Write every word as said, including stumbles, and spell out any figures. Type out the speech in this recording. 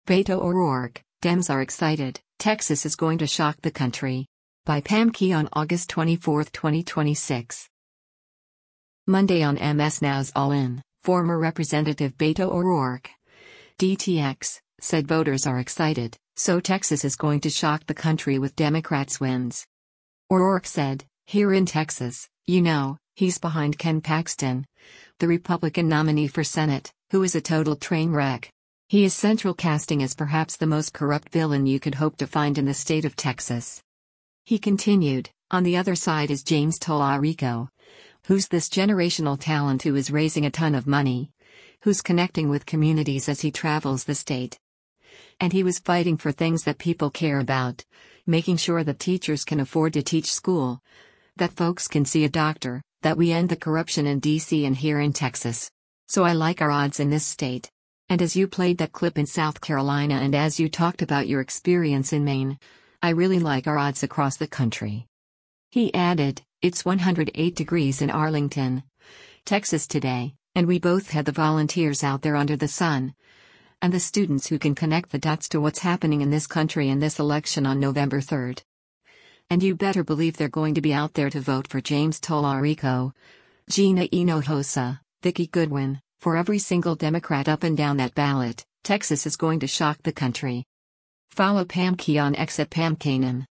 Beto O'Rourke, Dems are excited, Texas is going to shock the country. By Pam Key on August twenty-fourth, twenty twenty-six. Monday on M S Now's All In, former Representative Beto O'Rourke, D T X, said voters are excited, so Texas is going to shock the country with Democrats' wins. O'Rourke said, "Here in Texas, you know, he's behind Ken Paxton, the Republican nominee for Senate, who is a total train wreck. He is central casting as perhaps the most corrupt villain you could hope to find in the state of Texas." He continued, "On the other side is James Tallarico, who's this generational talent who is raising a ton of money, who's connecting with communities as he travels the state. And he was fighting for things that people care about, making sure that teachers can afford to teach school, that folks can see a doctor, that we end the corruption in D C and here in Texas. So I like our odds in this state. And as you played that clip in South Carolina and as you talked about your experience in Maine, I really like our odds across the country." He added, "It's one hundred eight degrees in Arlington, Texas today, and we both had the volunteers out there under the sun, and the students who can connect the dots to what's happening in this country in this election on November third. And you better believe they're going to be out there to vote for James Tallarico, Gina Hinojosa, Vicki Goodwin, for every single Democrat up and down that ballot. Texas is going to shock the country." Follow Pam Key on X at Pam Kanan.